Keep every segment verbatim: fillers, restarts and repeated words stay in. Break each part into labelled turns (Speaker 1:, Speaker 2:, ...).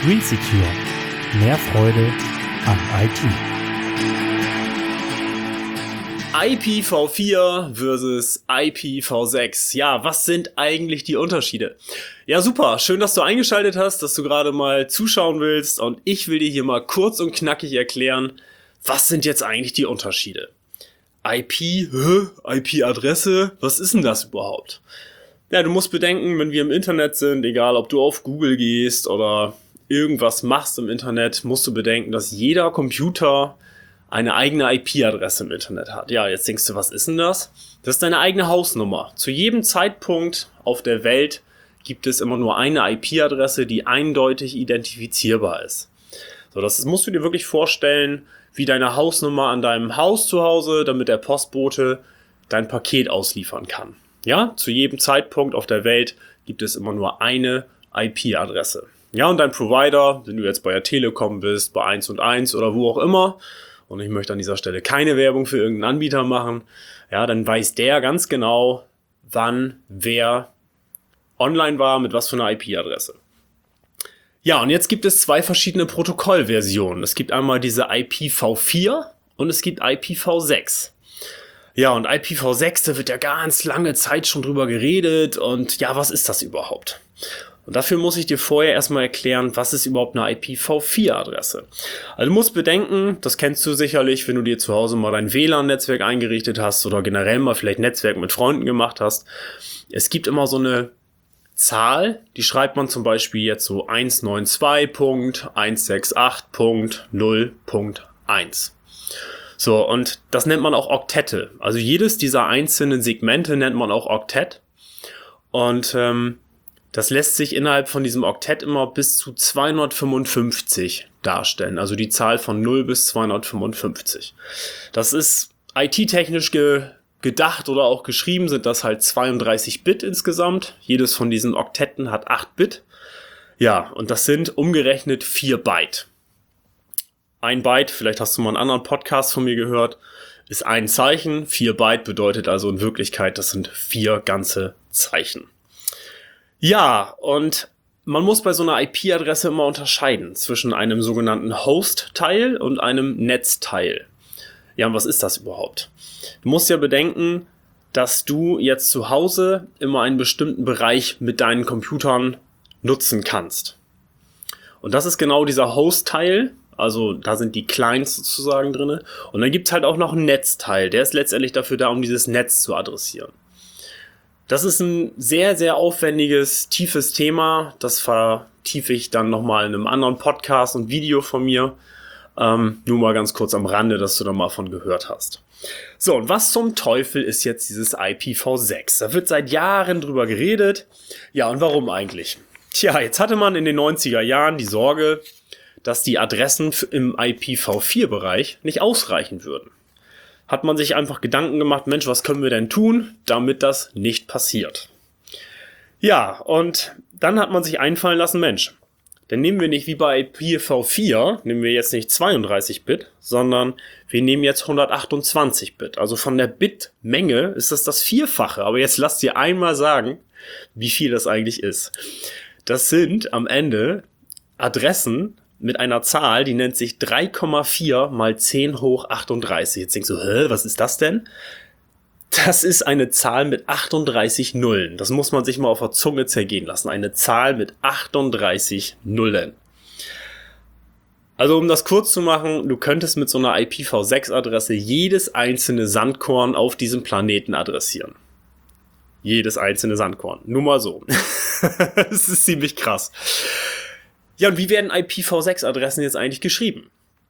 Speaker 1: Green Secure. Mehr Freude am I T.
Speaker 2: I P v vier versus I P v sechs. Ja, was sind eigentlich die Unterschiede? Ja, super. Schön, dass du eingeschaltet hast, dass du gerade mal zuschauen willst. Und ich will dir hier mal kurz und knackig erklären, was sind jetzt eigentlich die Unterschiede? I P, hä? I P-Adresse? Was ist denn das überhaupt? Ja, du musst bedenken, wenn wir im Internet sind, egal ob du auf Google gehst oder irgendwas machst im Internet, musst du bedenken, dass jeder Computer eine eigene I P-Adresse im Internet hat. Ja, jetzt denkst du, was ist denn das? Das ist deine eigene Hausnummer. Zu jedem Zeitpunkt auf der Welt gibt es immer nur eine I P-Adresse, die eindeutig identifizierbar ist. So, das musst du dir wirklich vorstellen, wie deine Hausnummer an deinem Haus zu Hause, damit der Postbote dein Paket ausliefern kann. Ja, zu jedem Zeitpunkt auf der Welt gibt es immer nur eine I P-Adresse. Ja, und dein Provider, wenn du jetzt bei der Telekom bist, bei eins und eins oder wo auch immer, und ich möchte an dieser Stelle keine Werbung für irgendeinen Anbieter machen, ja, dann weiß der ganz genau, wann wer online war, mit was für einer I P-Adresse. Ja, und jetzt gibt es zwei verschiedene Protokollversionen. Es gibt einmal diese I P v vier und es gibt I P v sechs. Ja, und I P v sechs, da wird ja ganz lange Zeit schon drüber geredet und ja, was ist das überhaupt? Und dafür muss ich dir vorher erstmal erklären, was ist überhaupt eine I P v vier Adresse. Also du musst bedenken, das kennst du sicherlich, wenn du dir zu Hause mal dein W L A N-Netzwerk eingerichtet hast oder generell mal vielleicht Netzwerk mit Freunden gemacht hast. Es gibt immer so eine Zahl, die schreibt man zum Beispiel jetzt so eins neun zwei Punkt eins sechs acht Punkt null Punkt eins. So, und das nennt man auch Oktette. Also jedes dieser einzelnen Segmente nennt man auch Oktett. Und ähm, das lässt sich innerhalb von diesem Oktett immer bis zu zweihundertfünfundfünfzig darstellen. Also die Zahl von null bis zweihundertfünfundfünfzig. Das ist I T-technisch ge- gedacht oder auch geschrieben, sind das halt zweiunddreißig Bit insgesamt. Jedes von diesen Oktetten hat acht Bit. Ja, und das sind umgerechnet vier Byte. Ein Byte, vielleicht hast du mal einen anderen Podcast von mir gehört, ist ein Zeichen. vier Byte bedeutet also in Wirklichkeit, das sind vier ganze Zeichen. Ja, und man muss bei so einer I P-Adresse immer unterscheiden zwischen einem sogenannten Host-Teil und einem Netzteil. Ja, und was ist das überhaupt? Du musst ja bedenken, dass du jetzt zu Hause immer einen bestimmten Bereich mit deinen Computern nutzen kannst. Und das ist genau dieser Host-Teil. Also da sind die Clients sozusagen drin. Und dann gibt es halt auch noch einen Netzteil. Der ist letztendlich dafür da, um dieses Netz zu adressieren. Das ist ein sehr, sehr aufwendiges, tiefes Thema. Das vertiefe ich dann nochmal in einem anderen Podcast und Video von mir. Ähm, nur mal ganz kurz am Rande, dass du da mal von gehört hast. So, und was zum Teufel ist jetzt dieses I P v sechs? Da wird seit Jahren drüber geredet. Ja, und warum eigentlich? Tja, jetzt hatte man in den neunziger Jahren die Sorge, dass die Adressen im I P v vier Bereich nicht ausreichen würden. Hat man sich einfach Gedanken gemacht, Mensch, was können wir denn tun, damit das nicht passiert? Ja, und dann hat man sich einfallen lassen, Mensch, dann nehmen wir nicht wie bei I P v vier, nehmen wir jetzt nicht zweiunddreißig Bit, sondern wir nehmen jetzt hundertachtundzwanzig Bit. Also von der Bitmenge ist das das Vierfache. Aber jetzt lass dir einmal sagen, wie viel das eigentlich ist. Das sind am Ende Adressen mit einer Zahl, die nennt sich drei Komma vier mal zehn hoch achtunddreißig. Jetzt denkst du, hä, was ist das denn? Das ist eine Zahl mit achtunddreißig Nullen. Das muss man sich mal auf der Zunge zergehen lassen. Eine Zahl mit achtunddreißig Nullen. Also um das kurz zu machen, du könntest mit so einer I P v sechs Adresse jedes einzelne Sandkorn auf diesem Planeten adressieren. Jedes einzelne Sandkorn. Nur mal so. Das ist ziemlich krass. Ja, und wie werden I P v sechs Adressen jetzt eigentlich geschrieben?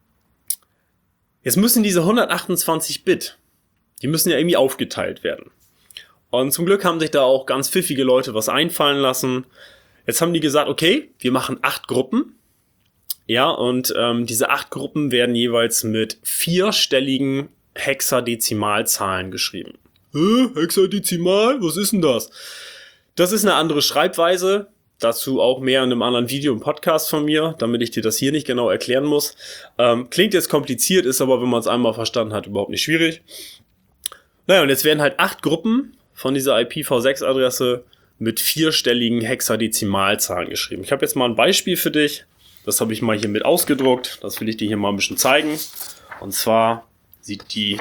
Speaker 2: Jetzt müssen diese hundertachtundzwanzig Bit, die müssen ja irgendwie aufgeteilt werden. Und zum Glück haben sich da auch ganz pfiffige Leute was einfallen lassen. Jetzt haben die gesagt, okay, wir machen acht Gruppen. Ja, und ähm, diese acht Gruppen werden jeweils mit vierstelligen Hexadezimalzahlen geschrieben. Hä? Hexadezimal? Was ist denn das? Das ist eine andere Schreibweise. Dazu auch mehr in einem anderen Video im Podcast von mir, damit ich dir das hier nicht genau erklären muss. Ähm, klingt jetzt kompliziert, ist aber, wenn man es einmal verstanden hat, überhaupt nicht schwierig. Naja, und jetzt werden halt acht Gruppen von dieser I P v sechs Adresse mit vierstelligen Hexadezimalzahlen geschrieben. Ich habe jetzt mal ein Beispiel für dich. Das habe ich mal hier mit ausgedruckt. Das will ich dir hier mal ein bisschen zeigen. Und zwar sieht die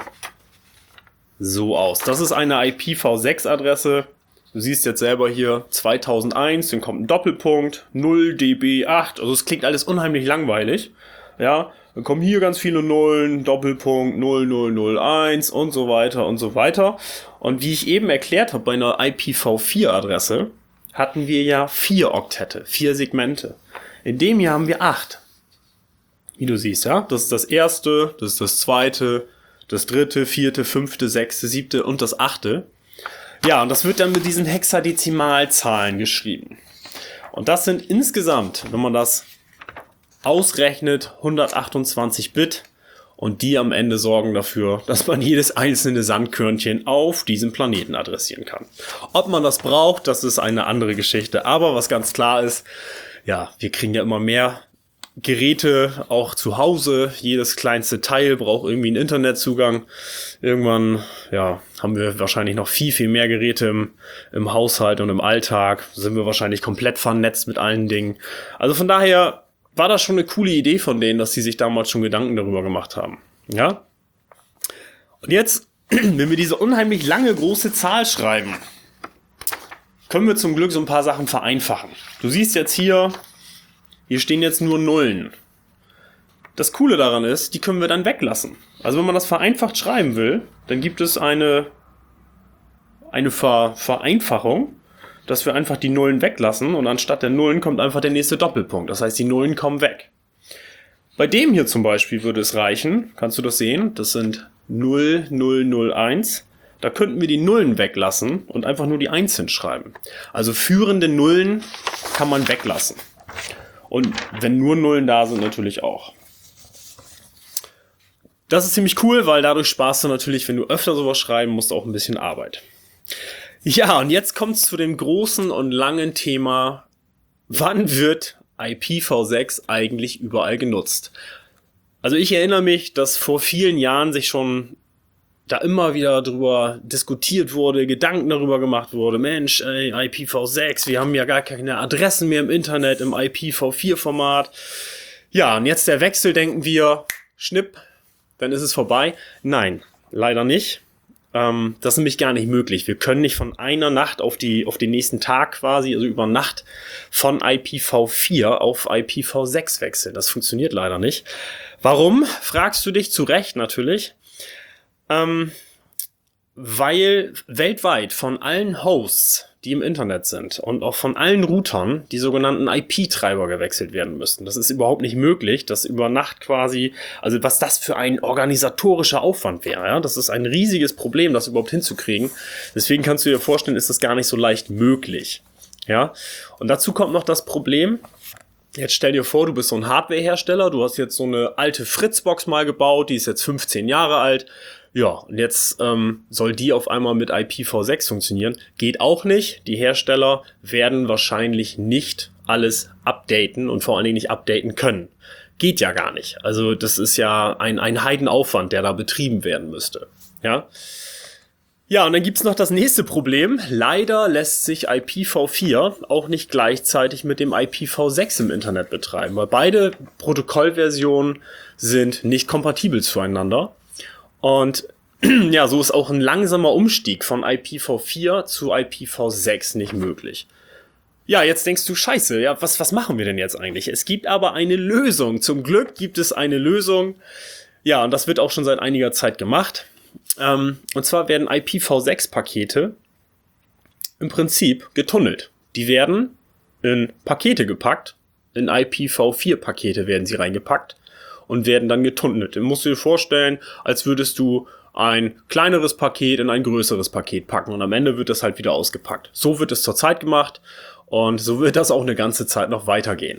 Speaker 2: so aus. Das ist eine I P v sechs Adresse. Du siehst jetzt selber hier zweitausendeins, dann kommt ein Doppelpunkt, null D B acht. Also es klingt alles unheimlich langweilig. Ja, dann kommen hier ganz viele Nullen, Doppelpunkt, null null null eins und so weiter und so weiter. Und wie ich eben erklärt habe, bei einer I P v vier Adresse hatten wir ja vier Oktette, vier Segmente. In dem hier haben wir acht. Wie du siehst, ja, das ist das erste, das ist das zweite, das dritte, vierte, fünfte, sechste, siebte und das achte. Ja, und das wird dann mit diesen Hexadezimalzahlen geschrieben. Und das sind insgesamt, wenn man das ausrechnet, hundertachtundzwanzig Bit. Und die am Ende sorgen dafür, dass man jedes einzelne Sandkörnchen auf diesem Planeten adressieren kann. Ob man das braucht, das ist eine andere Geschichte. Aber was ganz klar ist, ja, wir kriegen ja immer mehr Geräte, auch zu Hause. Jedes kleinste Teil braucht irgendwie einen Internetzugang. Irgendwann, ja, haben wir wahrscheinlich noch viel, viel mehr Geräte im, im Haushalt und im Alltag. Sind wir wahrscheinlich komplett vernetzt mit allen Dingen. Also von daher war das schon eine coole Idee von denen, dass sie sich damals schon Gedanken darüber gemacht haben. Ja? Und jetzt, wenn wir diese unheimlich lange, große Zahl schreiben, können wir zum Glück so ein paar Sachen vereinfachen. Du siehst jetzt hier, hier stehen jetzt nur Nullen. Das Coole daran ist, die können wir dann weglassen. Also wenn man das vereinfacht schreiben will, dann gibt es eine, eine Ver, Vereinfachung, dass wir einfach die Nullen weglassen und anstatt der Nullen kommt einfach der nächste Doppelpunkt. Das heißt, die Nullen kommen weg. Bei dem hier zum Beispiel würde es reichen, kannst du das sehen, das sind null null null eins. Da könnten wir die Nullen weglassen und einfach nur die eins hinschreiben. Also führende Nullen kann man weglassen. Und wenn nur Nullen da sind, natürlich auch. Das ist ziemlich cool, weil dadurch sparst du natürlich, wenn du öfter sowas schreiben musst, auch ein bisschen Arbeit. Ja, und jetzt kommt's zu dem großen und langen Thema, wann wird I P v sechs eigentlich überall genutzt? Also ich erinnere mich, dass vor vielen Jahren sich schon da immer wieder drüber diskutiert wurde, Gedanken darüber gemacht wurde, Mensch, ey, I P v sechs, wir haben ja gar keine Adressen mehr im Internet, im I P v vier Format. Ja, und jetzt der Wechsel, denken wir, schnipp, dann ist es vorbei. Nein, leider nicht. Ähm, das ist nämlich gar nicht möglich. Wir können nicht von einer Nacht auf die auf den nächsten Tag quasi, also über Nacht, von I P v vier auf I P v sechs wechseln. Das funktioniert leider nicht. Warum? Fragst du dich zu Recht natürlich. Ähm, weil weltweit von allen Hosts, die im Internet sind und auch von allen Routern die sogenannten I P-Treiber gewechselt werden müssten. Das ist überhaupt nicht möglich, dass über Nacht quasi, also was das für ein organisatorischer Aufwand wäre. Ja? Das ist ein riesiges Problem, das überhaupt hinzukriegen. Deswegen kannst du dir vorstellen, ist das gar nicht so leicht möglich. Ja? Und dazu kommt noch das Problem, jetzt stell dir vor, du bist so ein Hardwarehersteller, du hast jetzt so eine alte Fritzbox mal gebaut, die ist jetzt fünfzehn Jahre alt. Ja, und jetzt ähm, soll die auf einmal mit I P v sechs funktionieren. Geht auch nicht. Die Hersteller werden wahrscheinlich nicht alles updaten und vor allen Dingen nicht updaten können. Geht ja gar nicht. Also das ist ja ein, ein Heidenaufwand, der da betrieben werden müsste. Ja, ja, und dann gibt's noch das nächste Problem. Leider lässt sich I P v vier auch nicht gleichzeitig mit dem I P v sechs im Internet betreiben, weil beide Protokollversionen sind nicht kompatibel zueinander. Und ja, so ist auch ein langsamer Umstieg von I P v vier zu I P v sechs nicht möglich. Ja, jetzt denkst du, scheiße, ja, was, was machen wir denn jetzt eigentlich? Es gibt aber eine Lösung. Zum Glück gibt es eine Lösung. Ja, und das wird auch schon seit einiger Zeit gemacht. Ähm, und zwar werden I P v sechs Pakete im Prinzip getunnelt. Die werden in Pakete gepackt. In I P v vier Pakete werden sie reingepackt und werden dann getunnelt. Du musst dir vorstellen, als würdest du ein kleineres Paket in ein größeres Paket packen und am Ende wird das halt wieder ausgepackt. So wird es zurzeit gemacht und so wird das auch eine ganze Zeit noch weitergehen.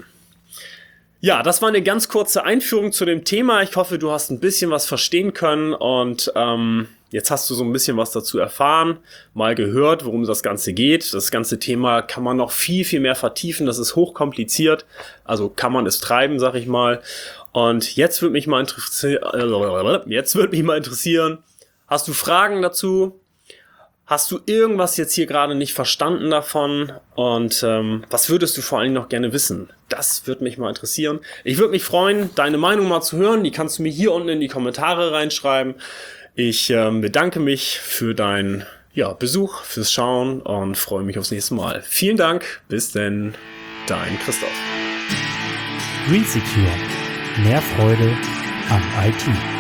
Speaker 2: Ja, das war eine ganz kurze Einführung zu dem Thema. Ich hoffe, du hast ein bisschen was verstehen können und ähm, jetzt hast du so ein bisschen was dazu erfahren, mal gehört, worum das Ganze geht. Das ganze Thema kann man noch viel, viel mehr vertiefen. Das ist hochkompliziert, also kann man es treiben, sag ich mal. Und jetzt würde mich mal interessieren, jetzt würde mich mal interessieren, hast du Fragen dazu? Hast du irgendwas jetzt hier gerade nicht verstanden davon? Und ähm, was würdest du vor allem noch gerne wissen? Das würde mich mal interessieren. Ich würde mich freuen, deine Meinung mal zu hören. Die kannst du mir hier unten in die Kommentare reinschreiben. Ich ähm, bedanke mich für deinen ja, Besuch, fürs Schauen und freue mich aufs nächste Mal. Vielen Dank. Bis denn, dein Christoph.
Speaker 1: GreenSecure. Mehr Freude am I T.